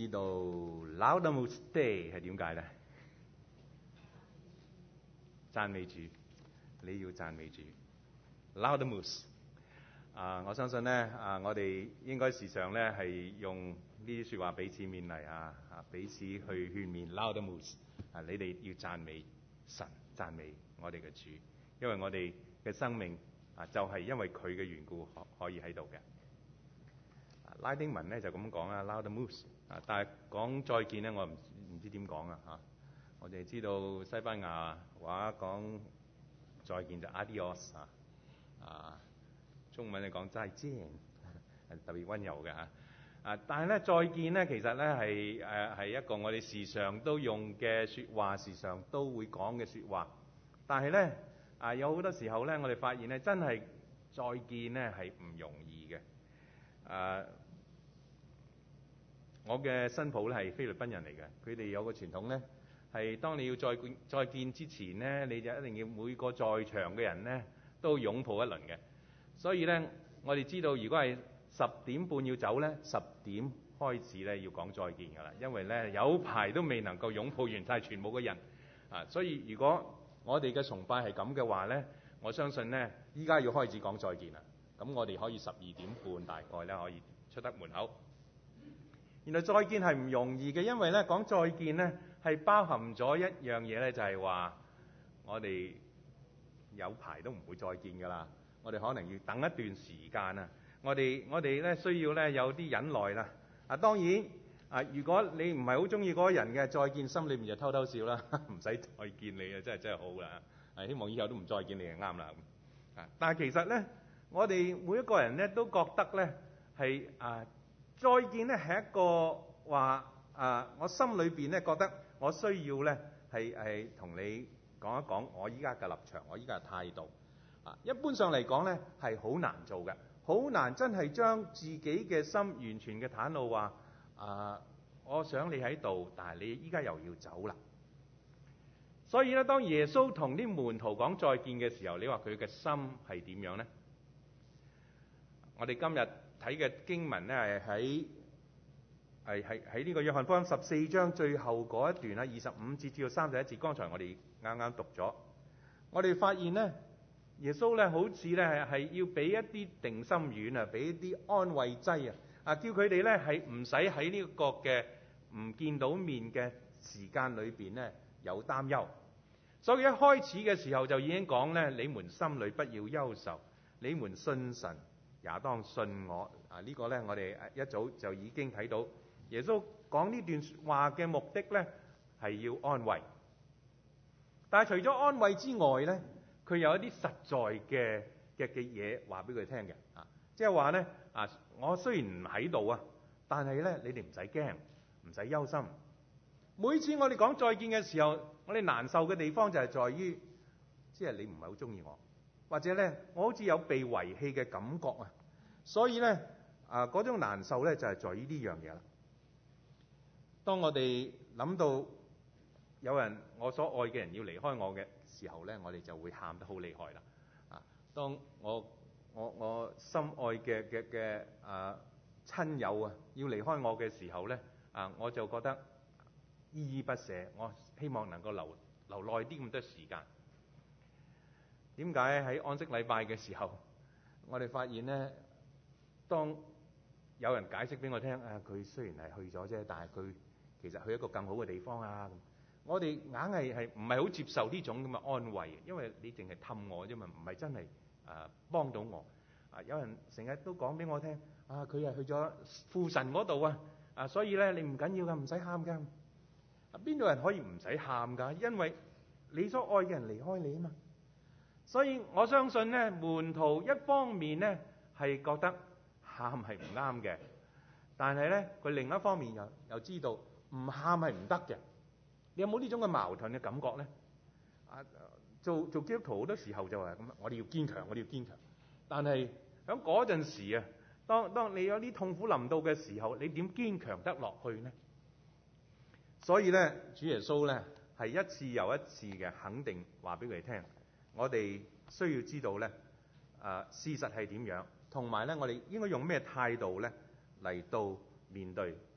知道 Laudamus Dei 係點解咧？讚美主，你要讚美主。Laudamus 我相信咧我哋應該時常咧係用呢啲説話彼此勉勵彼此去勸勉 Laudamus 你哋要讚美神，讚美我哋嘅主，因為我哋嘅生命就係因為佢嘅緣故可以喺度嘅。拉丁文咧就咁講啦 ，Laudamus 但係講再見咧，我唔知點講我哋知道西班牙話講再見就 adios 中文嚟講再見，特別溫柔嘅但係咧再見咧，其實咧係一個我哋時常都用嘅説話，時常都會講嘅説話。但係咧有好多時候咧，我哋發現咧真係再見咧係唔容易嘅。我嘅新抱咧係菲律賓人嚟嘅，佢哋有個傳統咧，係當你要再見之前咧，你就一定要每個在場嘅人咧都擁抱一輪嘅。所以咧，我哋知道如果係10點半要走咧，10點開始咧要講再見㗎啦，因為咧有排都未能夠擁抱完晒全部嘅人所以如果我哋嘅崇拜係咁嘅話咧，我相信咧依家要開始講再見啦。咁我哋可以12點半大概咧可以出得門口。原來再見係唔容易嘅，因為咧講再見咧係包含咗一樣嘢咧，就係話我哋有排都唔會再見㗎啦。我哋可能要等一段時間我哋咧需要咧有啲忍耐啦。當然如果你唔係好中意嗰個人嘅，再見心裏面就偷偷笑啦，唔使再見你真係好啦。希望以後都唔再見你就啱啦。但係其實咧，我哋每一個人咧都覺得咧係再見咧係一個話我心裏邊咧覺得我需要咧係同你講一講我依家嘅立場，我依家嘅態度。一般上嚟講咧係好難做嘅，好難真係將自己嘅心完全嘅袒露話我想你喺度，但係你依家又要走啦。所以咧，當耶穌同啲門徒講再見嘅時候，你話佢嘅心係點樣呢？我哋今日睇嘅經文咧係喺呢個約翰福音14章最後嗰一段25節至到31節，剛才我哋啱啱讀咗。我哋發現咧，耶穌咧好似咧係要俾一啲定心丸俾一啲安慰劑叫佢哋咧係唔使喺呢個嘅唔見到面嘅時間裏邊咧有擔憂。所以一開始嘅時候就已經講咧，你們心裏不要憂愁，你們信神也當信我。呢個咧我哋一早就已經睇到耶穌講呢段話嘅目的咧係要安慰。但係除咗安慰之外咧，佢有一啲實在嘅嘢話俾佢聽嘅即係話咧我雖然唔喺度但係咧你哋唔使驚，唔使憂心。每次我哋講再見嘅時候，我哋難受嘅地方就係在於，即係你唔係好中意我，或者咧我好似有被遺棄嘅感覺所以咧嗰種難受咧就係在於呢樣嘢啦。當我哋諗到有人我所愛嘅人要離開我嘅時候咧，我哋就會喊得好厲害啦。當我心愛嘅親友要離開我嘅時候咧我就覺得依依不捨，我希望能夠留耐啲咁多時間。點解喺安息禮拜嘅時候，我哋發現咧，當有人解釋俾我聽佢雖然係去咗啫，但係佢其實去一個更好嘅地方我哋硬係唔係好接受呢種咁嘅安慰，因為你淨係氹我啫嘛，唔係真係幫到我。有人成日都講俾我聽佢係去咗父神嗰度所以咧你唔緊要噶，唔使喊噶。邊度人可以唔使喊噶？因為你所愛嘅人離開你啊嘛。所以我相信咧，門徒一方面咧係覺得喊係唔啱嘅，但係咧佢另一方面又知道唔喊係唔得嘅。你有冇呢種嘅矛盾嘅感覺咧？做基督徒好多時候就係咁，我哋要堅強，我哋要堅強。但係喺嗰陣時當你有啲痛苦臨到嘅時候，你點堅強得落去呢？所以咧，主耶穌咧係一次又一次嘅肯定話俾佢哋聽，我哋需要知道咧事實係點樣，同埋咧我哋應該用咩態度咧嚟到面對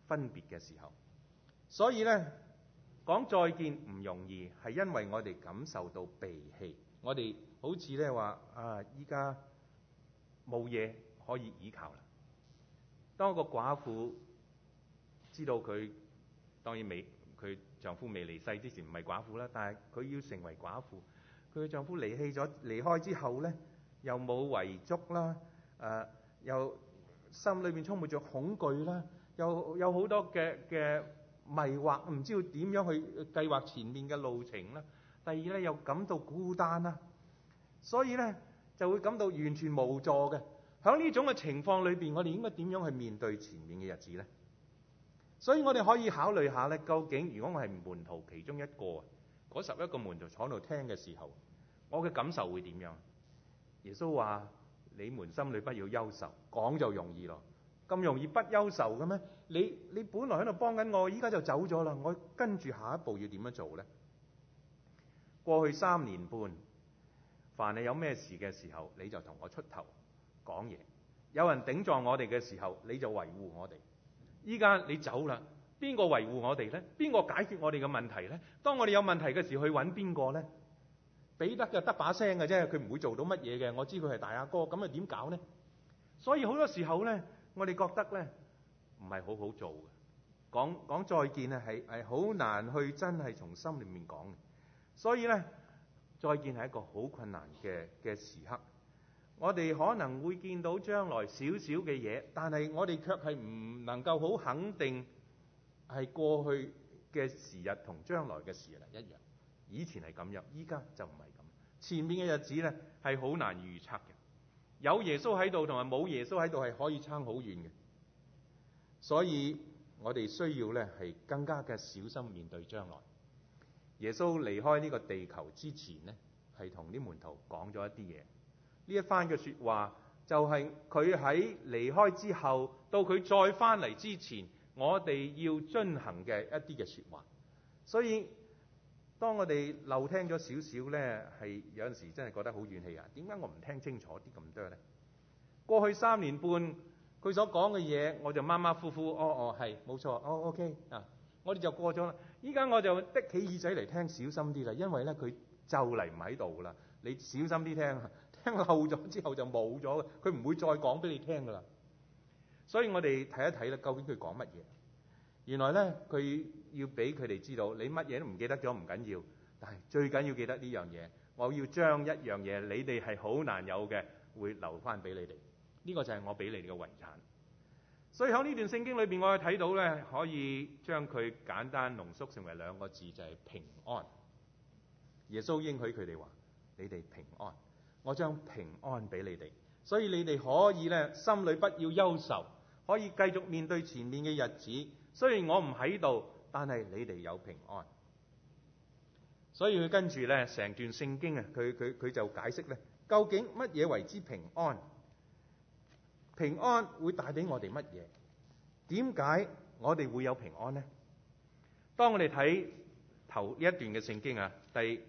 分別嘅時候。所以呢，講再見唔容易，係因為我哋感受到被棄。我哋好似呢話啊，依家冇嘢可以依靠啦。當個寡婦知道佢當然佢丈夫未離世之前唔係寡婦啦，但係佢要成為寡婦，佢嘅丈夫離開之後呢，又冇遺囑啦，又心裏面充滿咗恐懼啦，又有好多嘅迷惑，唔知道點樣去計劃前面嘅路程啦。第二呢，又感到孤單啦，所以呢，就會感到完全無助嘅。喺呢種嘅情況裏邊，我哋應該點樣去面對前面嘅日子呢？所以我哋可以考慮下咧，究竟如果我係門徒其中一個，嗰11個門徒坐喺度聽嘅時候，我嘅感受會點樣？耶穌話：你們心裏不要憂愁，講就容易咯，咁容易不憂愁嘅咩？你本來喺度幫緊我，依家就走咗啦，我跟住下一步要點樣做呢？過去3年半，凡係有咩事嘅時候，你就同我出頭講嘢；有人頂撞我哋嘅時候，你就維護我哋。依家你走啦，邊個維護我哋呢？邊個解決我哋嘅問題呢？當我哋有問題嘅時候，去揾邊個呢？彼得就得把聲嘅啫，佢唔會做到乜嘢嘅。我知佢係大阿哥，咁啊點搞呢？所以好多時候呢，我哋覺得呢唔係好好做嘅。講再見啊，係好難去真係從心裏面講嘅。所以呢，再見係一個好困難嘅時刻。我哋可能會見到將來少少嘅嘢，但係我哋卻係唔能夠好肯定係過去嘅時日同將來嘅時日一樣。以前係咁樣，依家就唔係咁。前面嘅日子呢係好難預測嘅。有耶穌喺度同埋冇耶穌喺度係可以差好遠嘅。所以我哋需要呢係更加嘅小心面對將來。耶穌離開呢個地球之前呢，係同啲門徒講咗一啲嘢。呢一番嘅說話就係佢喺離開之後到佢再翻嚟之前，我哋要遵行嘅一啲嘅說話。所以當我哋漏聽咗少少呢，係有陣時真係覺得好怨氣啊！點解我唔聽清楚啲咁多呢？過去3年半佢所講嘅嘢，我就馬馬虎虎，係冇錯，OK 啊，我哋就過咗啦。依家我就的起耳仔嚟聽，小心啲啦，因為呢，佢就嚟唔喺度啦。你小心啲聽，聽漏咗之後就冇咗，佢唔會再講俾你聽噶啦。所以我哋睇一睇啦，究竟佢講乜嘢？原來呢，佢要俾佢哋知道，你乜嘢都唔記得咗唔緊要，但係最緊要記得呢樣嘢。我要將一樣嘢，你哋係好難有嘅，會留翻俾你哋。呢個就係我俾你哋嘅遺產。所以喺呢段聖經裏邊，我哋睇到呢，可以將佢簡單濃縮成為2個字，就係平安。耶穌應許佢哋話：你哋平安，我將平安俾你哋，所以你哋可以呢，心裏不要憂愁，可以繼續面對前面嘅日子。雖然我唔喺度，但係你哋有平安。所以佢跟住呢，成段聖經啊，佢就解釋呢，究竟乜嘢為之平安？平安會帶俾我哋乜嘢？點解我哋會有平安呢？當我哋睇頭呢一段嘅聖經啊，第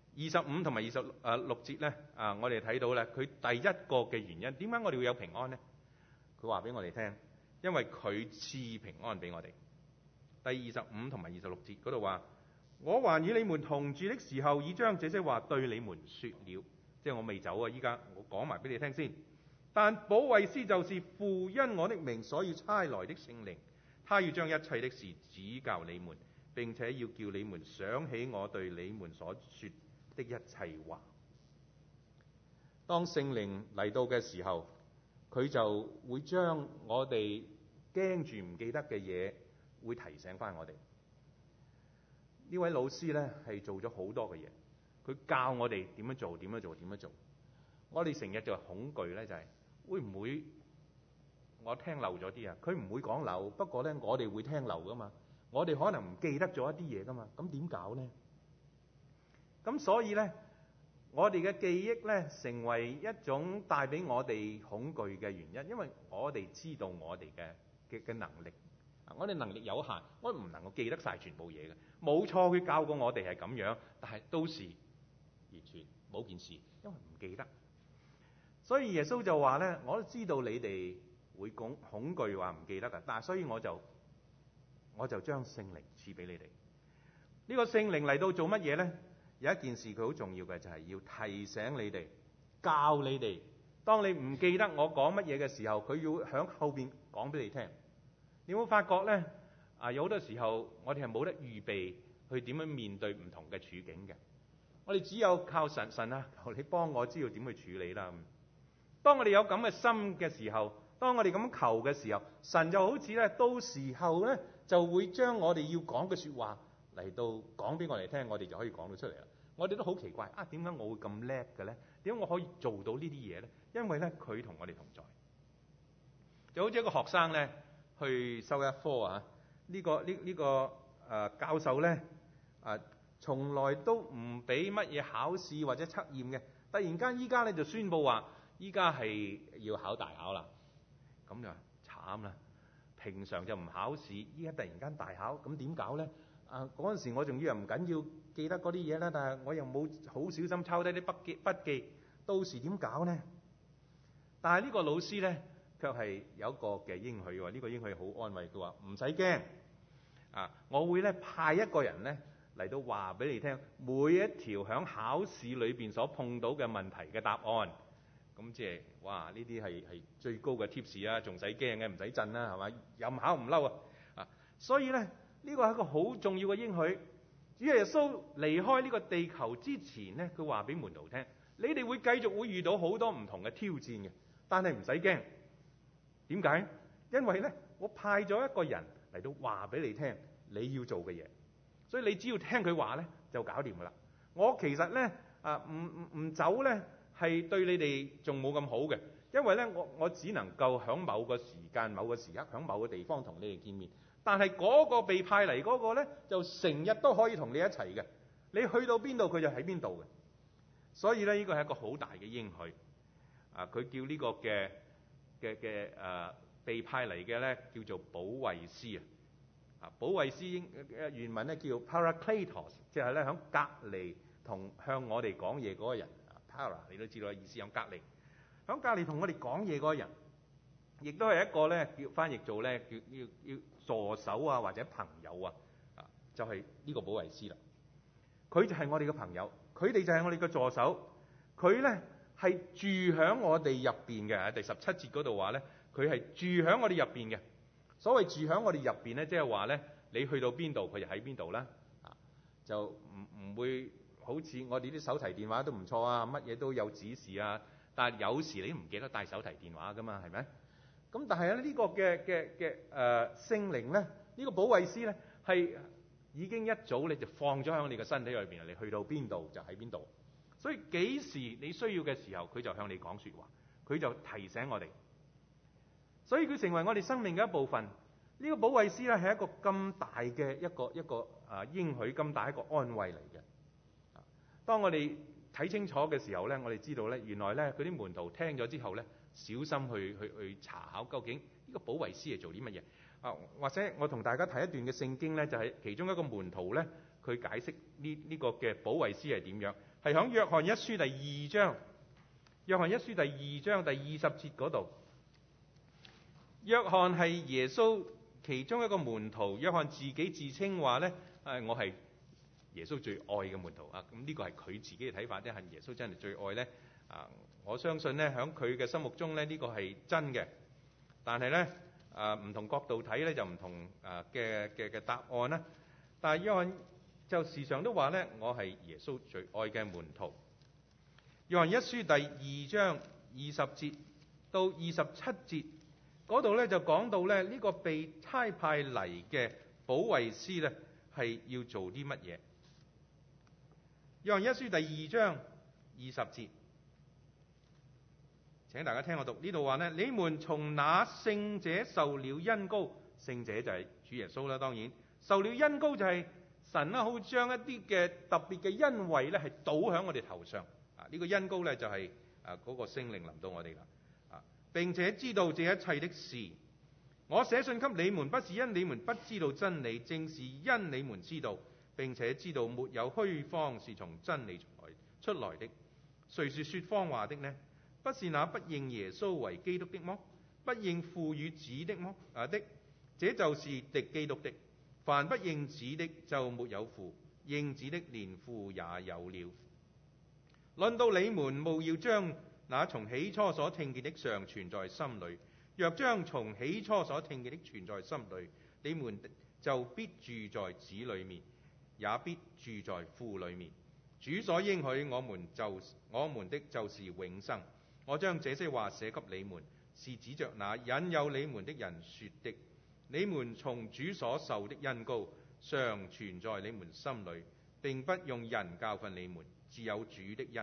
25同埋26節呢，我哋睇到咧，佢第一個嘅原因，點解我哋會有平安呢？佢話俾我哋聽，因為佢賜平安俾我哋。第25同埋26節嗰度話：我還與你們同住的時候，已將這些話對你們說了。即係我未走啊，依家我講埋俾你聽先。但保惠師就是父因我的名所以差來的聖靈，他要將一切的事指教你們，並且要叫你們想起我對你們所說的一切話。當聖靈嚟到嘅時候，佢就會將我哋驚住唔記得嘅嘢，會提醒翻我哋。呢位老師呢，係做咗好多嘅嘢，佢教我哋點樣做，點樣做，點樣做。我哋成日就恐懼呢，就係會唔會我聽漏咗啲啊？佢唔會講漏，不過呢，我哋會聽漏噶嘛。我哋可能唔記得咗一啲嘢噶嘛。咁點搞呢？咁所以呢，我哋嘅記憶呢，成為一種帶俾我哋恐懼嘅原因，因為我哋知道我哋嘅能力，我哋能力有限，我唔能夠記得晒全部嘢嘅。冇錯，佢教過我哋係咁樣，但係都是完全冇件事，因為唔記得。所以耶穌就話呢，我都知道你哋會恐懼話唔記得㗎，但係所以我就我就將聖靈賜俾你哋。呢個聖靈嚟到做乜嘢呢？有一件事佢好重要嘅，就係要提醒你哋，教你哋。當你唔記得我講乜嘢嘅時候，佢要響後邊講俾你聽。你有冇發覺呢？有好多時候我哋係冇得預備去點樣面對唔同嘅處境嘅。我哋只有靠神啊，求你幫我知道點去處理啦。當我哋有咁嘅心嘅時候，當我哋咁求嘅時候，神就好似咧，到時候咧就會將我哋要講嘅說話嚟到講俾我哋聽，我哋就可以講到出嚟啦。我哋都好奇怪啊，點解我會咁叻嘅咧？點解我可以做到呢啲嘢咧？因為咧佢同我哋同在。就好似一個學生咧去修一科啊，呢個教授咧從來都唔俾乜嘢考試或者測驗嘅，突然間依家咧就宣佈話依家係要考大考啦。咁就慘啦！平常就唔考試，依家突然間大考，咁點搞呢？嗰陣時我仲以為唔緊要記得嗰啲嘢啦，但係我又冇好小心抄低啲筆記，到時點搞呢？但係呢個老師呢，卻係有一個嘅應許喎。呢個應許好安慰，佢話唔使驚，我會咧派一個人呢嚟到話俾你聽，每一條響考試裏邊所碰到嘅問題嘅答案。咁即係哇！呢啲係最高嘅 tips 啊，仲使驚嘅，唔使震啦，係嘛？任考唔嬲啊！所以咧，呢個係一個好重要嘅應許。主耶穌離開呢個地球之前咧，佢話俾門徒聽：你哋會繼續會遇到好多唔同嘅挑戰嘅，但係唔使驚。點解？因為咧，我派咗一個人嚟到話俾你聽你要做嘅嘢，所以你只要聽佢話咧就搞掂噶啦。我其實咧唔走咧，係對你哋仲冇咁好嘅，因為咧我只能夠響某個時間、某個時刻、響某個地方同你哋見面。但係嗰個被派嚟嗰個咧，就成日都可以同你一齊嘅。你去到邊度，佢就喺邊度嘅。所以咧，呢個係一個好大嘅應許。佢叫呢個嘅被派嚟嘅咧，叫做保惠師啊。保惠師原文咧叫 Parakletos， 即係咧響隔離同向我哋講嘢嗰個人。Para 你都知道意思，響隔離同我哋講嘢嗰個人，亦都係一個咧叫翻譯做咧叫助手啊或者朋友啊，就係呢個保惠師啦。佢就係我哋嘅朋友，佢哋就係我哋嘅助手。佢咧係住響我哋入邊嘅。第17節嗰度話咧，佢係住響我哋入邊嘅。所謂住響我哋入邊咧，即係話咧，你去到邊度，佢就喺邊度啦。就唔會好似我哋啲手提電話都唔錯啊，乜嘢都有指示啊。但係有時你唔記得帶手提電話噶嘛，係咪？咁但係咧呢個嘅聖靈咧，呢個保惠師咧係已經一早你就放咗喺你嘅身體裏邊，你去到邊度就喺邊度。所以幾時你需要嘅時候，佢就向你講說話，佢就提醒我哋。所以佢成為我哋生命嘅一部分。呢個保惠師咧係一個咁大嘅一個應許，咁大一個安慰嚟嘅。當我哋睇清楚嘅時候咧，我哋知道咧，原來咧佢啲門徒聽咗之後咧，小心去查考究竟呢個保惠師係做啲乜嘢。或者我同大家睇一段嘅聖經咧，就係其中一個門徒咧，佢解釋呢個嘅保惠師係點樣，係響約翰一書第2章，約翰一書第2章第20節嗰度。約翰係耶穌其中一個門徒，約翰自己自稱話咧，我係耶穌最愛嘅門徒啊！咁呢個係佢自己嘅睇法啫，係耶穌真係最愛咧？我相信咧，喺佢嘅心目中咧，呢個係真嘅。但係咧，唔同角度睇咧，就唔同嘅答案啦。但係約翰就時常都話咧，我係耶穌最愛嘅門徒。約翰一書第2章20節到27節嗰度咧，就講到咧呢個被差派嚟嘅保惠師咧係要做啲乜嘢？約翰一書第2章20節，請大家聽我讀呢度話呢，你們從那聖者受了恩膏，聖者就係主耶穌啦，當然受了恩膏就係神啦，好將一啲嘅特別嘅恩惠咧係倒喺我哋頭上。呢個恩膏咧就係嗰個聖靈臨到我哋啦。並且知道這一切的事，我寫信給你們，不是因你們不知道真理，正是因你們知道，並且知道沒有虛謊是從真理出來的。誰是說謊話的呢？不是那不認耶穌為基督的麼？不認父與子的麼？這就是敵基督的。 凡不認子的就沒有父，認子的連父也有了。論到你們，務要將那從起初所聽見的常存在心裏。若將從起初所聽見的存在心裏，你們就必住在子裏面，也必住在父裏面。主所應許我們的就是永生。我將這些話寫給你們，是指着那引誘你們的人說的。你們從主所受的恩膏常存在你們心裏，並不用人教訓你們，自有主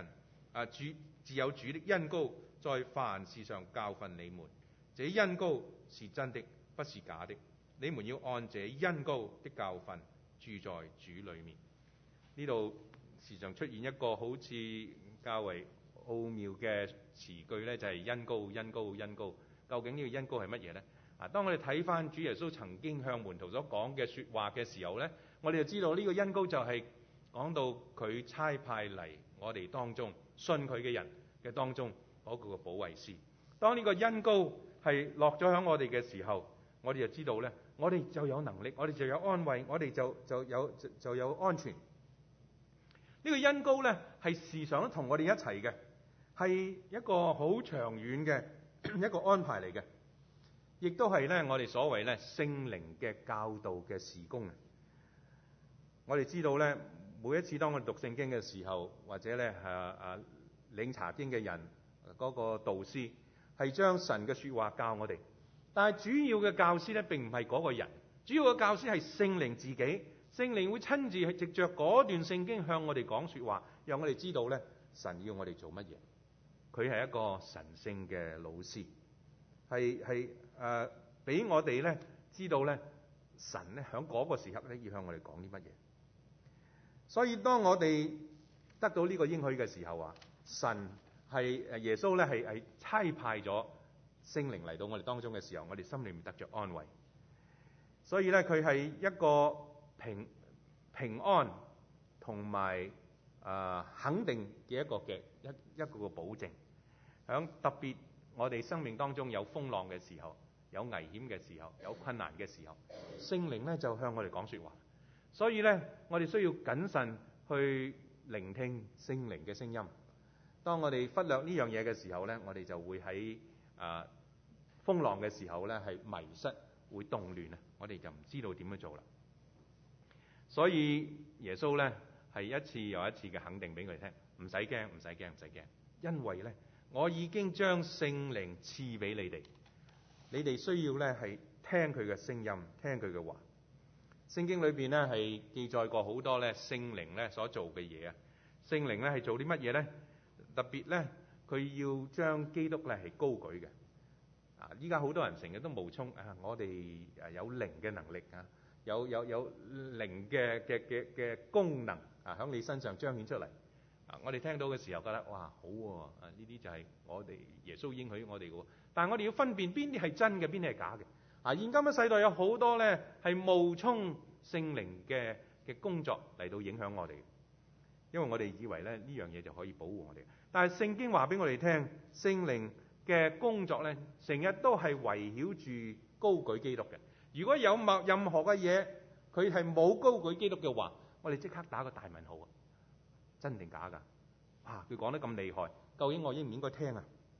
的恩膏在凡事上教訓你們。這恩膏是真的，不是假的。你們要按這恩膏的教訓住在主裏面。呢度時常出現一個好似較為奧妙嘅詞句呢，就係恩膏、恩膏、恩膏。究竟呢個恩膏係乜嘢呢？當我哋睇翻主耶穌曾經向門徒所講嘅説話嘅時候呢，我哋就知道呢個恩膏就係講到佢差派嚟我哋當中信佢嘅人嘅當中嗰個保惠師。當呢個恩膏係落咗喺我哋嘅時候，我哋就知道呢，我哋就有能力，我哋就有安慰，我哋就有安全。呢個恩膏呢，係時常都同我哋一齊嘅，係一個好長遠嘅一個安排嚟嘅，亦都係呢我哋所謂呢聖靈嘅教導嘅事工。我哋知道呢，每一次當我哋讀聖經嘅時候，或者呢領查經嘅人嗰個導師係將神嘅說話教我哋，但係主要嘅教師呢並唔係嗰個人，主要嘅教師係聖靈自己。聖靈會親自去藉着嗰段聖經向我哋講說話，讓我哋知道呢神要我哋做乜嘢。佢係一個神聖嘅老師，係俾我哋呢知道呢神呢響嗰個時刻呢要向我哋講啲乜嘢。所以當我哋得到呢個應許嘅時候啊，神係耶穌呢係差派咗聖靈嚟到我哋當中嘅時候，我哋心裏面得着安慰。所以呢，佢係一個平安同埋肯定嘅一個保證。響特別我哋生命當中有風浪嘅時候，有危險嘅時候，有困難嘅時候，聖靈呢就向我哋講說話。所以呢，我哋需要謹慎去聆聽聖靈嘅聲音。當我哋忽略呢樣嘢嘅時候呢，我哋就會喺風浪嘅時候呢係迷失，會動亂啊！我哋就唔知道點樣做啦。所以耶穌呢係一次又一次嘅肯定俾佢哋聽，唔使驚，唔使驚，唔使驚，因為呢我已經將聖靈賜俾你哋，你哋需要呢係聽佢嘅聲音，聽佢嘅話。聖經裏邊呢係記載過好多呢聖靈呢所做嘅嘢啊。聖靈呢係做啲乜嘢呢？特別呢，佢要將基督呢係高舉嘅。依家好多人成日都冒充我哋有靈嘅能力啊，有靈嘅功能喺你身上彰顯出嚟。我哋聽到嘅時候覺得哇好喎，呢啲就係我哋耶穌應許我哋嘅。但係我哋要分辨邊啲係真嘅，邊啲係假嘅。現今嘅世代有好多呢係冒充聖靈嘅工作嚟到影響我哋，因為我哋以為呢樣嘢就可以保護我哋。但係聖經話俾我哋聽，聖靈嘅工作呢，成日都係圍繞住高舉基督嘅。如果有任何嘅嘢佢係冇高舉基督嘅話，我哋即刻打個大問號啊！真定假㗎？佢講得咁厲害，究竟我應唔應該聽啊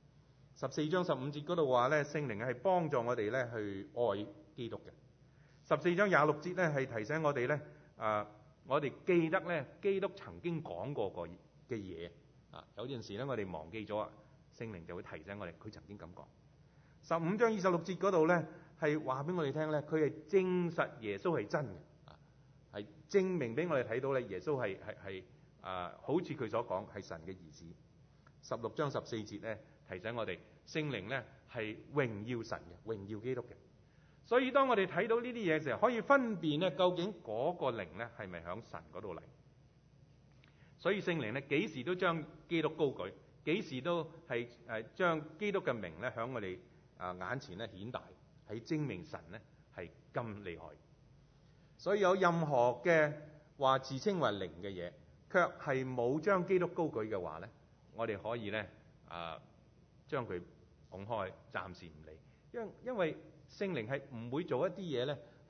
？14章15節嗰度話呢，聖靈係幫助我哋呢去愛基督嘅。14章26節呢係提醒我哋呢，我哋記得呢基督曾經講過嘅嘢。有陣時呢我哋忘記咗，聖靈就會提醒我哋，佢曾經咁講。15章26節嗰度呢係話俾我哋聽呢，佢係證實耶穌係真嘅，係證明俾我哋睇到呢耶穌係好似佢所講係神嘅兒子。16章14節呢提醒我哋，聖靈呢係榮耀神嘅，榮耀基督嘅。所以當我哋睇到呢啲嘢嘅時候，可以分辨呢究竟嗰個靈呢係咪響神嗰度嚟。所以聖靈呢幾時都將基督高舉，幾時都係將基督嘅名呢響我哋眼前呢顯大，係證明神呢係咁厲害。所以有任何嘅話自稱為靈嘅嘢，卻係冇將基督高舉嘅話呢，我哋可以呢將佢拱開，暫時唔理。因為聖靈係唔會做一啲嘢呢係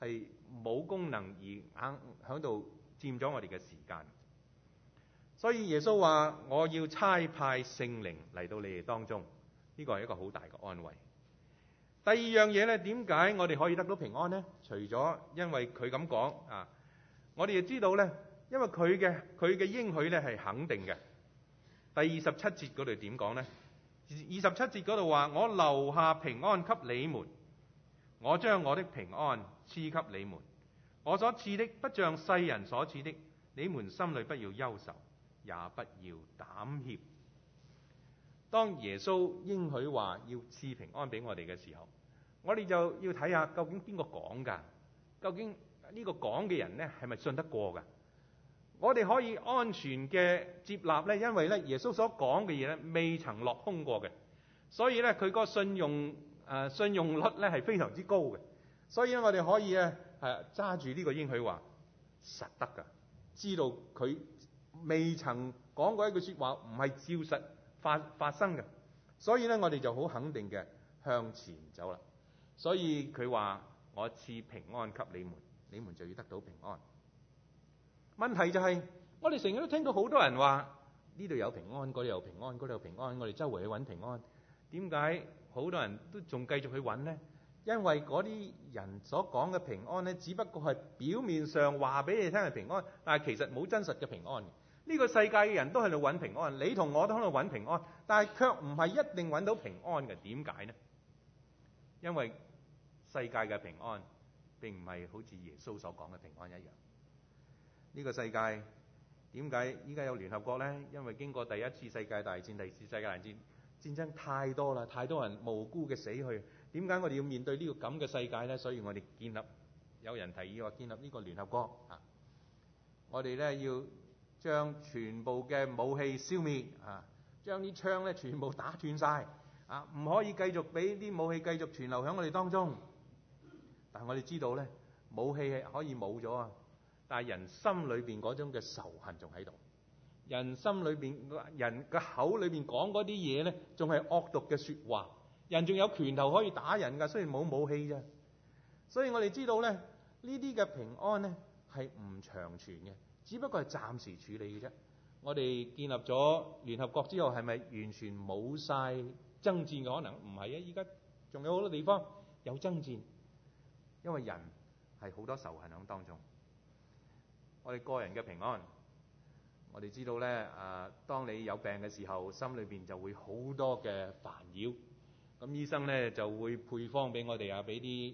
冇功能而硬喺度佔咗我哋嘅時間。所以耶穌話：我要差派聖靈嚟到你哋當中，呢個係一個好大嘅安慰。第二樣嘢呢，點解我哋可以得到平安呢？除咗因為佢咁講啊，我哋就知道呢，因為佢嘅應許呢係肯定嘅。第27節嗰度點講呢？27節嗰度話：我留下平安給你們，我將我的平安賜給你們，我所賜的不像世人所賜的，你們心裏不要憂愁，也不要膽怯。當耶穌應許話要賜平安俾我哋嘅時候，我哋就要睇下究竟邊個講㗎？究竟呢個講嘅人呢係咪信得過㗎？我哋可以安全嘅接納呢，因為呢耶穌所講嘅嘢呢未曾落空過嘅，所以呢佢個信用率呢係非常之高嘅。所以呢我哋可以呢揸住呢個應許話實得㗎，知道佢未曾講過一句説話唔係照實發生嘅，所以呢我哋就好肯定嘅向前走啦。所以佢話：我賜平安給你們，你們就要得到平安。問題就係，我哋成日都聽到好多人話呢度有平安，嗰度有平安，嗰度有平安，我哋周圍去揾平安。點解好多人都仲繼續去揾呢？因為嗰啲人所講嘅平安呢，只不過係表面上話俾你聽係平安，但係其實冇真實嘅平安。呢個世界嘅人都喺度揾平安，你同我都喺度揾平安，但係卻唔係一定揾到平安嘅。點解呢？因為世界嘅平安並唔係好似耶穌所講嘅平安一樣。呢個世界點解依家有聯合國呢？因為經過第一次世界大戰、第二次世界大戰，戰爭太多啦，太多人無辜嘅死去。點解我哋要面對呢個咁嘅世界呢？所以我哋有人提議話建立呢個聯合國啊！我哋呢要將全部嘅武器消滅啊，將啲槍呢全部打斷晒啊，唔可以繼續俾啲武器繼續存留喺我哋當中。但係我哋知道呢，武器係可以冇咗啊，但係人心裏邊嗰種嘅仇恨仲喺度，人心裏邊人嘅口裏邊講嗰啲嘢呢，仲係惡毒嘅説話。人仲有拳頭可以打人㗎，雖然冇武器啫。所以我哋知道呢，呢啲嘅平安呢係唔長存嘅，只不過係暫時處理嘅啫。我哋建立咗聯合國之後，係咪完全冇晒爭戰嘅可能？唔係啊，依家仲有好多地方有爭戰，因為人係好多仇恨喺當中。我哋個人嘅平安，我哋知道呢，當你有病嘅時候，心裏邊就會好多嘅煩擾。咁醫生呢就會配方俾我哋啊，俾啲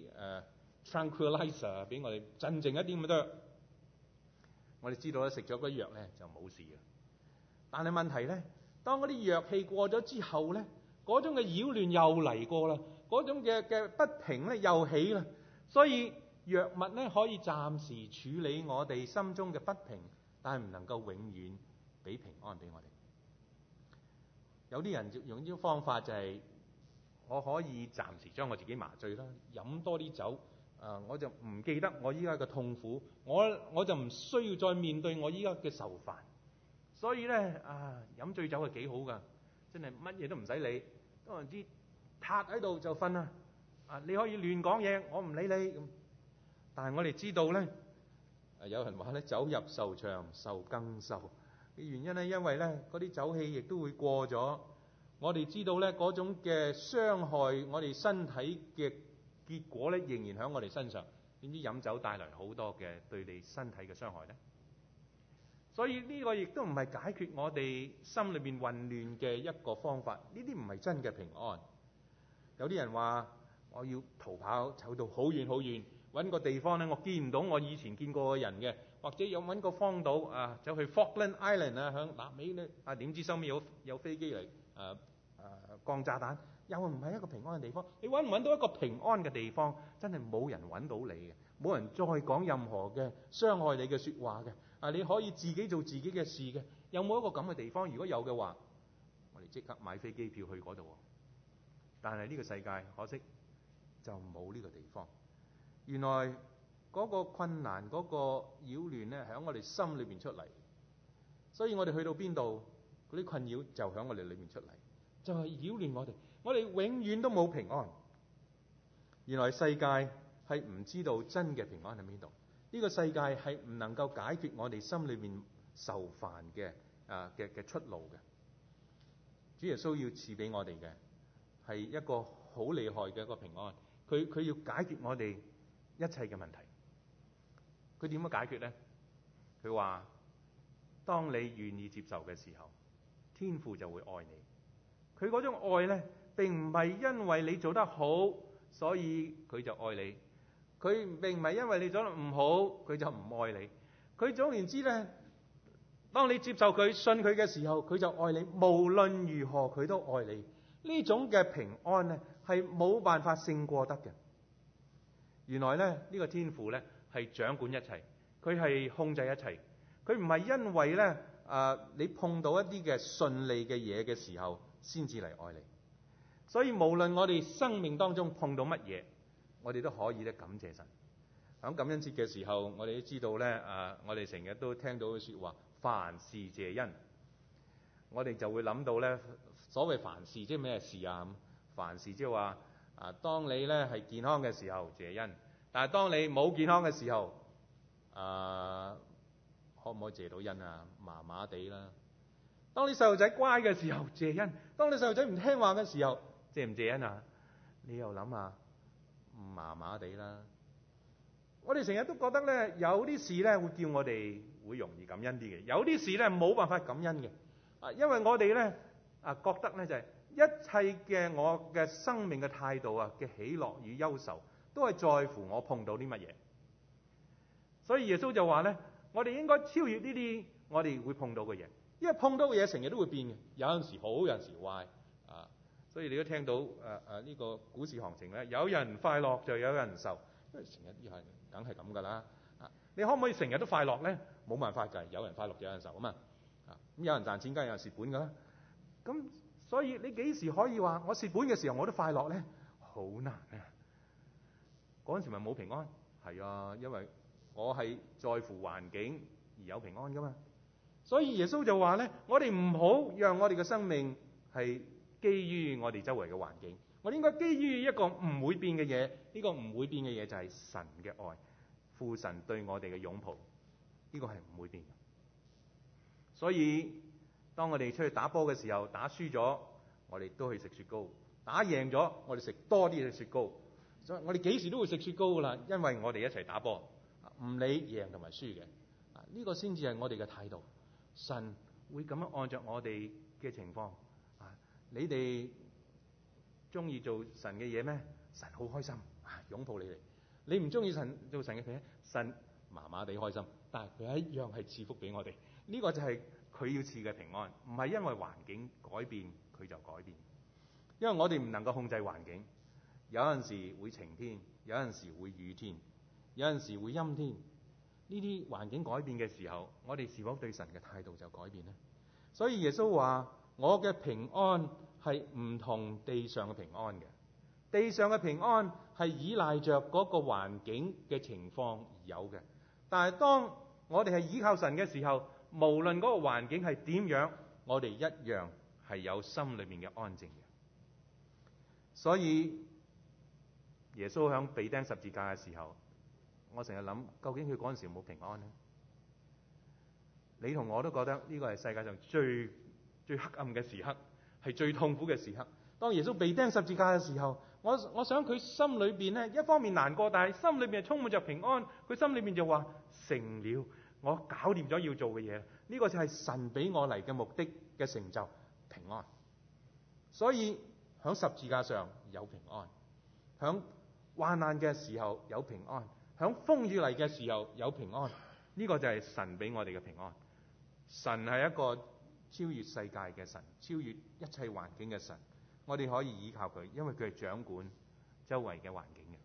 tranquilizer 俾我哋鎮靜一啲咁多。我哋知道咧，食咗嗰啲藥呢就冇事嘅。但係問題呢，當嗰啲藥氣過咗之後呢，嗰種嘅擾亂又嚟過啦，嗰種嘅不平呢又起啦。所以藥物呢可以暫時處理我哋心中嘅不平，但係唔能夠永遠俾平安俾我哋。有啲人用呢種方法就係，我可以暫時將我自己麻醉啦，飲多啲酒，我就唔記得我依家嘅痛苦，我就唔需要再面對我依家嘅愁煩。所以呢，飲醉酒係幾好㗎，真係乜嘢都唔使理，當然之塌喺度就瞓啦。你可以亂講嘢，我唔理你。但係我哋知道呢，有人話呢，酒入愁腸，愁更愁嘅原因呢，因為呢嗰啲酒氣亦都會過咗。我哋知道呢嗰種嘅傷害我哋身體嘅結果呢，仍然喺我哋身上。點知飲酒帶來好多嘅對你身體嘅傷害呢？所以呢個亦都唔係解決我哋心裏邊混亂嘅一個方法。呢啲唔係真嘅平安。有啲人話我要逃跑，走到好遠好遠，揾個地方呢，我見唔到我以前見過嘅人嘅，或者有揾個荒島走去 Falkland Island 響南美呢，點知收尾有飛機嚟降炸彈，又唔係一個平安嘅地方。你揾唔揾到一個平安嘅地方，真係冇人揾到你嘅，冇人再講任何嘅傷害你嘅説話嘅。你可以自己做自己嘅事嘅。有冇一個咁嘅地方？如果有嘅話，我哋即刻買飛機票去嗰度。但係呢個世界可惜就冇呢個地方。原來嗰個困難、嗰個擾亂呢，喺我哋心裏邊出嚟。所以我哋去到邊度，嗰啲困擾就喺我哋裏面出嚟，就係擾亂我哋。我哋永遠都冇平安。原來世界係唔知道真嘅平安喺邊度。呢個世界係唔能夠解決我哋心裏面受煩嘅出路嘅。主耶穌要賜俾我哋嘅係一個好厲害嘅一個平安，佢要解決我哋一切嘅問題。佢點樣解決呢？佢話：當你願意接受嘅時候，天父就會愛你。佢嗰種愛呢，並唔係因為你做得好，所以佢就愛你。佢並唔係因為你做得唔好，佢就唔愛你。佢總言之呢，當你接受佢、信佢嘅時候，佢就愛你。無論如何，佢都愛你。呢種嘅平安呢，係冇辦法勝過得嘅。原來呢，呢個天父呢，係掌管一切，佢係控制一切。佢唔係因為呢，你碰到一啲嘅順利嘅嘢嘅時候，先至嚟愛你。所以無論我哋生命當中碰到乜嘢，我哋都可以咧感謝神。喺感恩節嘅時候，我哋都知道咧，我哋成日都聽到嘅説話，凡事謝恩。我哋就會諗到咧，所謂凡事即係咩事啊？凡事即係話，當你咧係健康嘅時候謝恩，但係當你冇健康嘅時候，可唔可以謝到恩啊？麻麻地啦。當你細路仔乖嘅時候謝恩，當你細路仔唔聽話嘅時候謝唔謝恩啊？你又諗下，麻麻地啦。我哋成日都覺得咧，有啲事咧會叫我哋會容易感恩啲嘅，有啲事咧冇辦法感恩嘅。因為我哋咧覺得咧就係一切嘅我嘅生命嘅態度嘅喜樂與憂愁，都係在乎我碰到啲乜嘢。所以耶穌就話咧，我哋應該超越呢啲我哋會碰到嘅嘢，因為碰到嘅嘢成日都會變嘅，有陣時好，有陣時壞啊。所以你都聽到呢個股市行情咧，有人快樂就有人愁，因為成日啲人梗係咁噶啦。你可唔可以成日都快樂咧？冇辦法㗎，有人快樂就有人愁啊嘛。咁有人賺錢梗係有人蝕本㗎啦。咁所以你幾時可以話我蝕本嘅時候我都快樂咧？好難啊！嗰陣時咪冇平安。係啊，因為我係在乎環境而有平安㗎嘛。所以耶穌就話咧，我哋唔好讓我哋嘅生命係基於我哋周圍嘅環境，我哋應該基於一個唔會變嘅嘢。呢個唔會變嘅嘢就係神嘅愛，父神對我哋嘅擁抱，呢個係唔會變嘅。所以當我哋出去打波嘅時候，打輸咗我哋都去食雪糕，打贏咗我哋食多啲嘅雪糕。所以我哋幾時都會食雪糕㗎啦，因為我哋一齊打波，唔理贏同埋輸嘅。呢個先至係我哋嘅態度。神會咁樣按照我哋嘅情況。你哋中意做神嘅嘢咩？神好開心，擁抱你哋。你唔中意做神嘅嘢，神麻麻地開心，但係佢一樣係賜福俾我哋。呢個就係佢要賜嘅平安，唔係因為環境改變佢就改變。因為我哋唔能夠控制環境，有陣時會晴天，有陣時會雨天，有陣時會陰天。呢啲環境改變嘅時候，我哋是否對神嘅態度就改變呢？所以耶穌話：我嘅平安係唔同地上嘅平安嘅。地上嘅平安係依賴着嗰個環境嘅情況而有嘅，但係當我哋係依靠神嘅時候，無論嗰個環境係點樣，我哋一樣係有心裏面嘅安靜嘅。所以耶穌響被釘十字架嘅時候，我成日諗，究竟佢嗰陣時有冇平安呢？你同我都覺得呢個係世界上最黑暗嘅時刻，係最痛苦嘅時刻。當耶穌被釘十字架嘅時候，我想佢心裏邊呢，一方面難過，但係心裏邊係充滿着平安。佢心裏邊就話：成了，我搞掂咗要做嘅嘢。呢個就係神俾我嚟嘅目的嘅成就，平安。所以響十字架上有平安，響患難嘅時候有平安，響風雨嚟嘅時候有平安。呢個就係神俾我哋嘅平安。神係一個超越世界嘅神，超越一切環境嘅神。我哋可以依靠佢，因為佢係掌管周圍嘅環境嘅。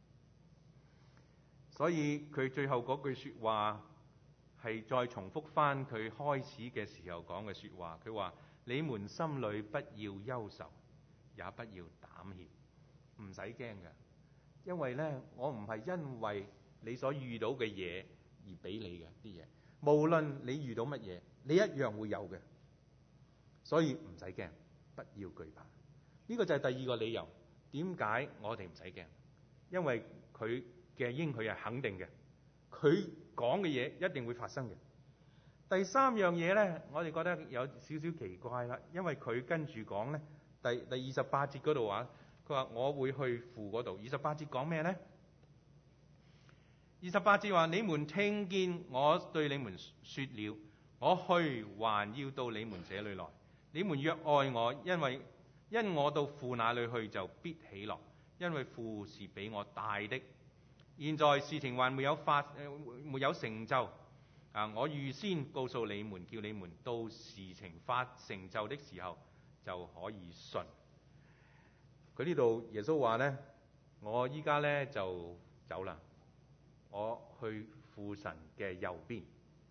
所以佢最後嗰句說話係再重複翻佢開始嘅時候講嘅說話。佢話：你們心裏不要憂愁，也不要膽怯。唔使驚嘅，因為呢，我唔係因為你所遇到嘅嘢而俾你嘅啲嘢。無論你遇到乜嘢，你一樣會有嘅。所以唔使驚，不要懼怕。呢個就係第二個理由，點解我哋唔使驚？因為佢嘅應許係肯定嘅，佢講嘅嘢一定會發生嘅。第三樣嘢呢，我哋覺得有少少奇怪啦，因為佢跟住講呢，第28節嗰度話，佢話我會去父嗰度。28節講咩呢？28節話：你們聽見我對你們說了，我去還要到你們這裏來。你們若愛我，因我到父那裏去，就必喜樂，因為父是比我大的。現在事情還沒有成就，我預先告訴你們，叫你們到事情發成就的時候就可以信。佢呢度耶穌話呢，我依家呢就走啦，我去父神嘅右邊。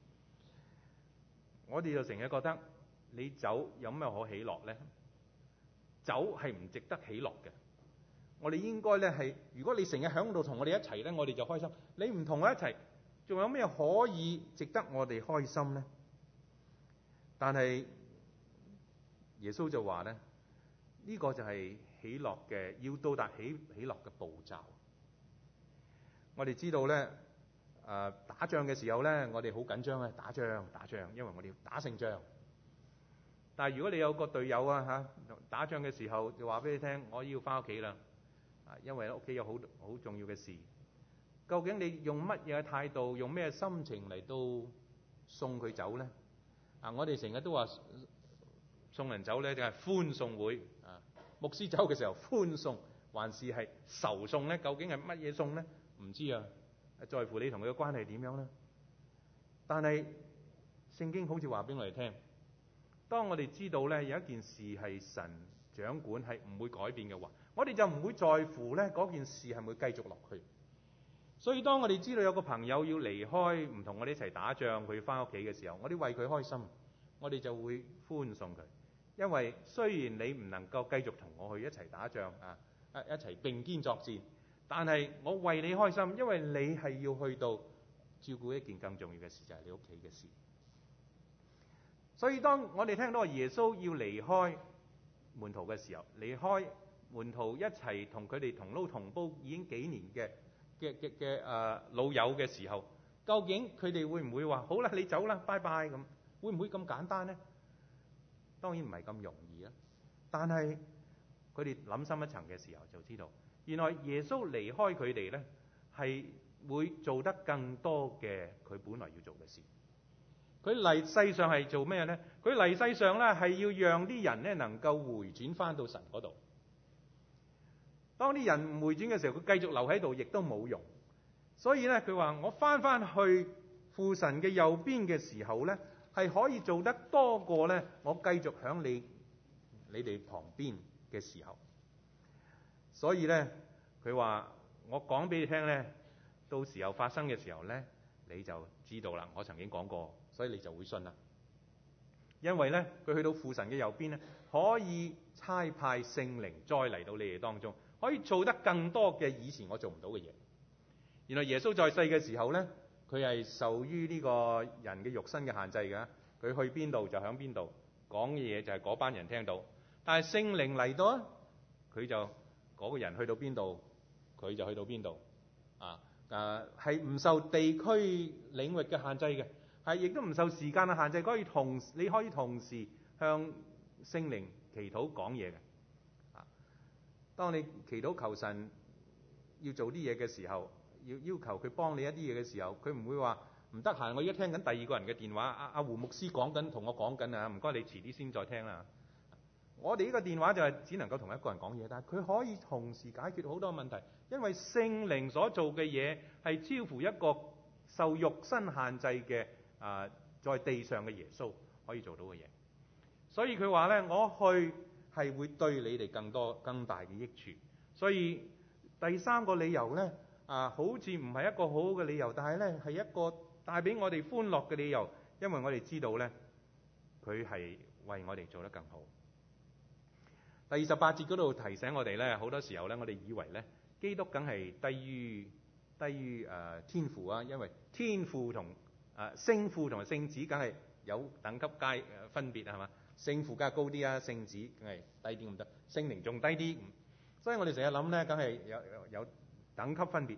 我哋就成日覺得你走有咩可喜樂呢？走係唔值得喜樂嘅。我哋應該呢係，如果你成日響度同我哋一齊呢，我哋就開心。你唔同我一齊，仲有咩可以值得我哋開心呢？但係耶穌就話呢，呢個就係喜樂嘅，要到達喜樂嘅步驟。我哋知道呢，打仗嘅時候呢，我哋好緊張啊，打仗，因為我哋要打勝仗。但係如果你有個隊友打仗嘅時候就話俾你聽，我要翻屋企啦，因為屋企有好重要嘅事。究竟你用乜嘢態度，用咩心情嚟到送佢走呢？我哋成日都話送人走呢，就係歡送會。牧師走嘅時候歡送，還是係愁送呢？究竟係乜嘢送呢？唔知啊，在乎你同佢嘅關係點樣呢？但係聖經好似話俾我哋聽，當我哋知道呢有一件事係神掌管，係唔會改變嘅話，我哋就唔會在乎呢嗰件事係咪會繼續落去。所以當我哋知道有個朋友要離開，唔同我哋一齊打仗，佢翻屋企嘅時候，我哋為佢開心，我哋就會歡送佢。因為雖然你唔能夠繼續同我去一齊打仗一齊並肩作戰，但係我為你開心，因為你係要去到照顧一件更重要嘅事，就係你屋企嘅事。所以當我哋聽到耶穌要離開門徒嘅時候，離開門徒一齊同佢哋同撈同煲已經幾年嘅老友嘅時候，究竟佢哋會唔會話好啦，你走啦，拜拜咁？會唔會咁簡單呢？當然唔係咁容易啊！但係佢哋諗深一層嘅時候就知道，原來耶穌離開佢哋呢，係會做得更多嘅佢本來要做嘅事。佢嚟世上係做咩呢？佢嚟世上呢，係要讓啲人呢能夠回轉翻到神嗰度。當啲人唔回轉嘅時候，佢繼續留喺度，亦都冇用。所以呢，佢話我翻去父神嘅右邊嘅時候呢，係可以做得多過呢我繼續響你哋旁邊嘅時候。所以呢，佢話我講俾你聽呢，到時候發生嘅時候呢，你就知道啦。我曾經講過，所以你就會信啦。因為呢，佢去到父神嘅右邊呢，可以差派聖靈再嚟到你哋當中，可以做得更多嘅以前我做唔到嘅嘢。原來耶穌在世嘅時候呢，佢係受於呢個人嘅肉身嘅限制嘅。佢去邊度就響邊度，講嘅嘢就係嗰班人聽到。但係聖靈嚟到啊，佢就嗰個人去到邊度，佢就去到邊度。係唔受地區領域嘅限制嘅，係亦都唔受時間嘅限制。你可以同時向聖靈祈禱講嘢嘅。當你祈禱求神要做啲嘢嘅時候，要求佢幫你一啲嘢嘅時候，佢唔會話唔得閒，我而家聽緊第二個人嘅電話，阿胡牧師講緊同我講緊啊，唔該你遲啲先再聽啦。我哋呢個電話就係只能夠同一個人講嘢，但係佢可以同時解決好多問題，因為聖靈所做嘅嘢係超乎一個受肉身限制嘅在地上嘅耶穌可以做到嘅嘢。所以佢話呢，我去係會對你哋更大嘅益處。所以第三個理由呢，好似唔係一個好好嘅理由，但係呢係一個帶俾我哋歡樂嘅理由，因為我哋知道呢，佢係為我哋做得更好。第28節嗰度提醒我哋呢，好多時候呢，我哋以為呢，基督梗係低於天父啊，因為天父同聖父同埋聖子梗係有等級分別係嘛？聖父梗係高啲啊，聖子梗係低啲咁多，聖靈仲低啲。所以我哋成日諗呢，梗係有等級分別。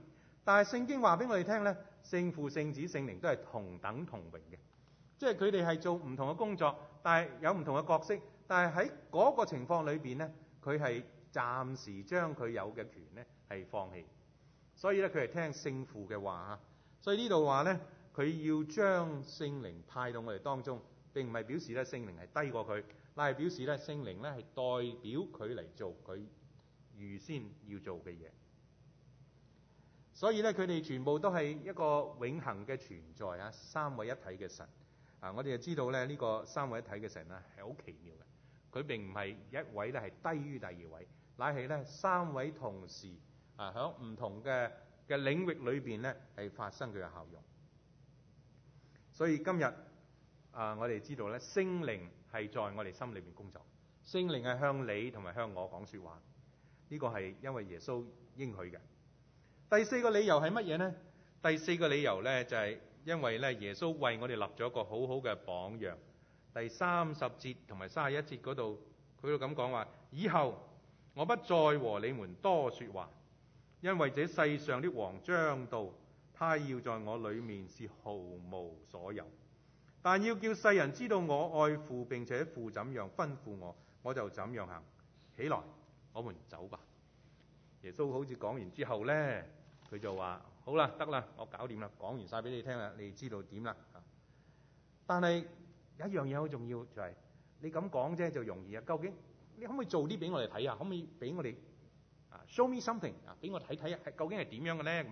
但係聖經話俾我哋聽咧，聖父、聖子、聖靈都係同等同榮嘅，即係佢哋係做唔同嘅工作，但係有唔同嘅角色，但係喺嗰個情況裏邊咧，佢係暫時將佢有嘅權咧係放棄，所以咧佢係聽聖父嘅話嚇。所以呢度話咧，佢要將聖靈派到我哋當中，並唔係表示咧聖靈係低過佢，乃係表示咧聖靈咧係代表佢嚟做佢預先要做嘅嘢。所以咧，佢哋全部都係一個永恆嘅存在啊！三位一體嘅神啊，我哋就知道咧呢個三位一體嘅神啊係好奇妙嘅。佢並唔係一位咧係低於第二位，乃係咧三位同時啊喺唔同嘅領域裏邊咧係發生佢嘅效用。所以今日我哋知道咧聖靈係在我哋心裏邊工作，聖靈係向你同埋向我講説話，呢個係因為耶穌應許嘅。第四個理由係乜嘢呢？第四個理由呢，就係因為咧耶穌為我哋立咗一個好好嘅榜樣。第30節同埋31節嗰度，佢都咁講話：以後我不再和你們多說話，因為這世上的王將到，他要在我裏面是毫無所有。但要叫世人知道我愛父，並且父怎樣吩咐我，我就怎樣行。起來，我們走吧。耶穌好似講完之後呢，佢就話：好啦，得啦，我搞掂啦，講完晒俾你聽啦，你知道點啦。但係有一樣嘢好重要，就係你咁講啫就容易啊。究竟你可唔可以做啲俾我哋睇啊？可唔可以俾我哋show me something 啊？俾我睇睇究竟係點樣嘅咧？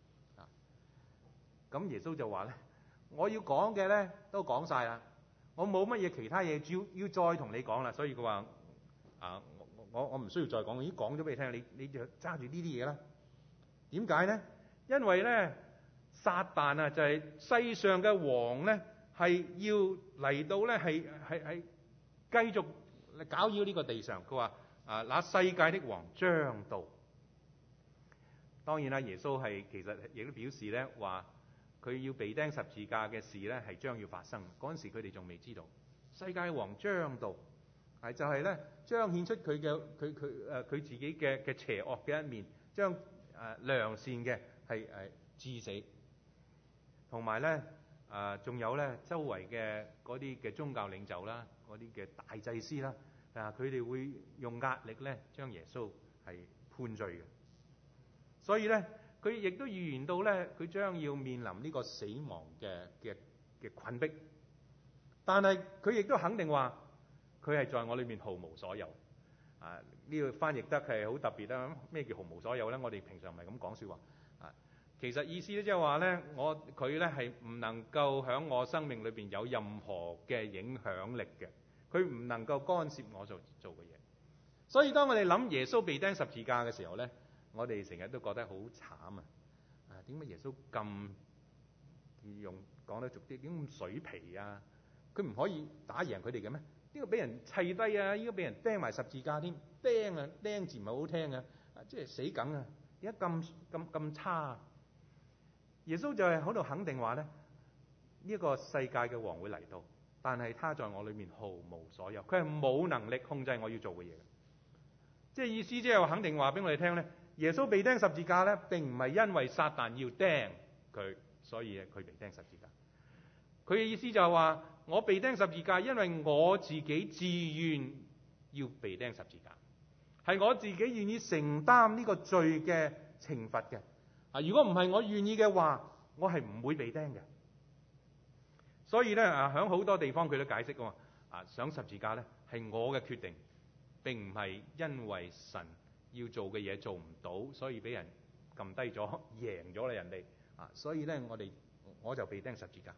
咁耶穌就話咧：我要講嘅咧都講晒啦，我冇乜嘢其他嘢要再同你講啦。所以佢話我唔需要再講，已經講咗俾你聽，你就揸住呢啲嘢啦。點解呢？因為咧撒旦啊就係世上嘅王咧，係要嚟到咧係繼續搞擾呢個地上。佢話那世界的王將到。當然啦，耶穌係其實亦都表示咧話佢要被釘十字架嘅事咧係將要發生。嗰陣時佢哋仲未知道世界王將到。就係咧彰顯出佢自己嘅邪惡嘅一面，將良善嘅係治死，同埋咧仲有咧周圍嘅嗰啲嘅宗教領袖啦，嗰啲嘅大祭司啦，佢哋會用壓力咧將耶穌係判罪嘅。所以咧佢亦都預言到咧佢將要面臨呢個死亡嘅困迫，但係佢亦都肯定話，佢係在我裏面毫無所有。呢個翻譯得係好特別啦。咩叫毫無所有呢？我哋平常唔係咁講説話。其實意思咧即係話呢，佢咧係唔能夠喺我生命裏邊有任何嘅影響力嘅。佢唔能夠干涉我做嘅嘢。所以當我哋諗耶穌被釘十字架嘅時候呢，我哋成日都覺得好慘啊！點解耶穌咁講得俗啲，點解咁水皮啊？佢唔可以打贏佢哋嘅咩？應該俾人砌低啊！應該俾人釘埋十字架添，釘字唔係好聽啊！即係死梗啊！點解咁差啊？耶穌就係喺度肯定話咧，呢個世界嘅王會嚟到，但係他在我裏面毫無所有，佢係冇能力控制我要做嘅嘢。即係意思即係話肯定話俾我哋聽咧，耶穌被釘十字架咧，並唔係因為撒旦要釘佢，所以佢被釘十字架。佢嘅意思就係話，我被釘十字架，因為我自己自願要被釘十字架，係我自己願意承擔呢個罪嘅懲罰嘅。如果唔係我願意嘅話，我係唔會被釘嘅。所以咧喺好多地方佢都解釋㗎嘛，上十字架咧係我嘅決定，並唔係因為神要做嘅嘢做唔到，所以俾人撳低咗，贏咗啦人哋。所以咧我就被釘十字架。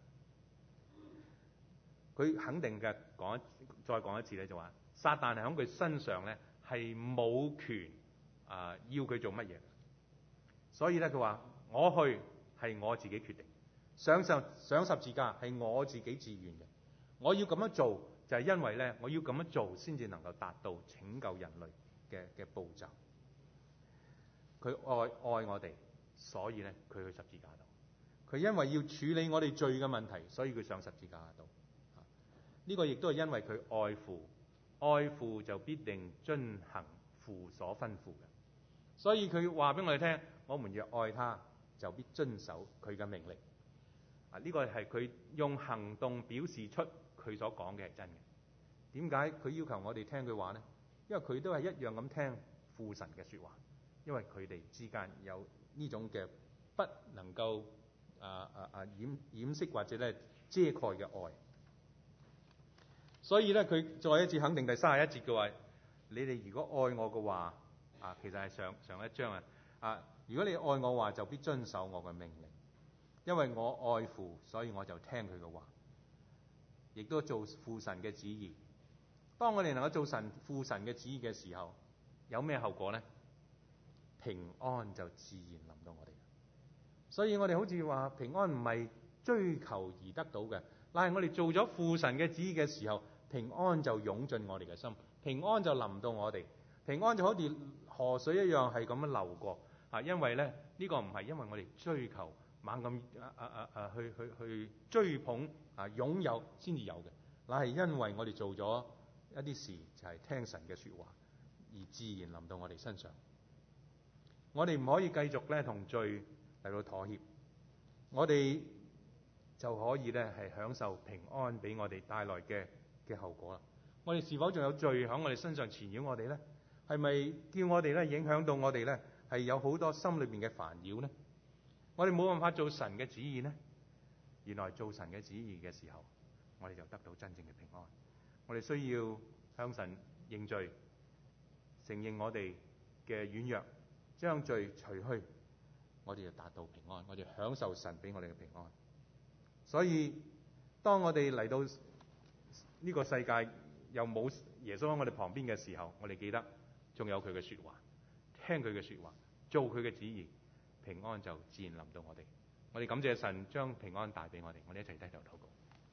佢肯定嘅再講一次咧，就話撒旦係喺佢身上咧係冇權要佢做乜嘢。所以咧佢話我去係我自己決定，上十字架係我自己自願嘅。我要咁樣做就係因為咧我要咁樣做先至能夠達到拯救人類嘅步驟。佢愛我哋，所以咧佢去十字架度。佢因為要處理我哋罪嘅問題，所以佢上十字架度。呢個亦都係因為佢愛父，愛父就必定遵行父所吩咐嘅。所以佢話俾我哋聽，我們若愛他， 就必遵守佢嘅命令。呢個係佢用行動表示出佢所講嘅係真嘅。點解佢要求我哋聽佢話呢？因為佢都係一樣咁聽父神嘅説話，因為佢哋之間有呢種嘅不能夠掩飾或者咧遮蓋嘅愛。所以咧，佢再一次肯定第31節嘅話：你哋如果愛我嘅話，其實係上一章如果你愛我嘅話，就必遵守我嘅命令，因為我愛父，所以我就聽佢嘅話，亦都做父神嘅旨意。當我哋能夠做父神嘅旨意嘅時候，有咩後果呢？平安就自然臨到我哋。所以我哋好似話平安唔係追求而得到嘅，但係我哋做咗父神嘅旨意嘅時候，平安就湧進我哋嘅心，平安就臨到我哋，平安就好似河水一樣係咁樣流過。因為咧呢個唔係因為我哋追求猛咁去追捧擁有先至有嘅，乃係因為我哋做咗一啲事，就係聽神嘅説話，而自然臨到我哋身上。我哋唔可以繼續咧同罪嚟到妥協，我哋就可以咧係享受平安俾我哋帶來嘅後果啦。我哋是否仲有罪喺我哋身上纏繞我哋呢？係咪叫我哋咧影響到我哋咧係有好多心裏邊嘅煩擾呢？我哋冇辦法做神嘅旨意呢？原來做神嘅旨意嘅時候，我哋就得到真正嘅平安。我哋需要向神認罪，承認我哋嘅軟弱，將罪除去，我哋就達到平安，我哋享受神俾我哋嘅平安。所以當我哋嚟到呢個世界又冇耶穌喺我哋旁邊嘅時候，我哋記得仲有佢嘅説話，聽佢嘅説話，做佢嘅旨意，平安就自然臨到我哋。我哋感謝神將平安帶俾我哋，我哋一齊低頭禱告。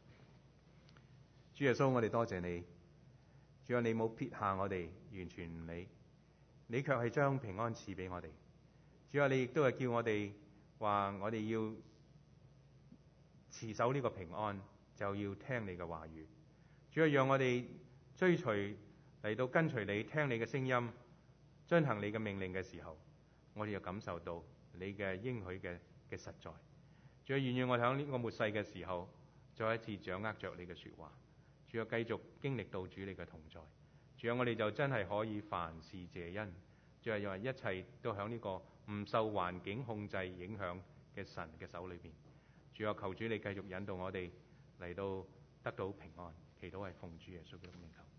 主耶穌，我哋多謝你，主啊，你冇撇下我哋，完全唔理，你卻係將平安賜俾我哋。主啊，你亦都係叫我哋話，我哋要持守呢個平安，就要聽你嘅話語。主啊，讓我哋追隨嚟到跟隨你，聽你嘅聲音，遵行你嘅命令嘅時候，我哋就感受到你嘅應許嘅實在。主啊，願意我喺呢個末世嘅時候，再一次掌握着你嘅説話。主啊，繼續經歷到主你嘅同在。主啊，我哋就真係可以凡事謝恩。主啊，因為一切都喺呢個唔受環境控制影響嘅神嘅手裏邊。主啊，求主你繼續引導我哋嚟到得到平安。祈禱係奉主耶穌嘅名求。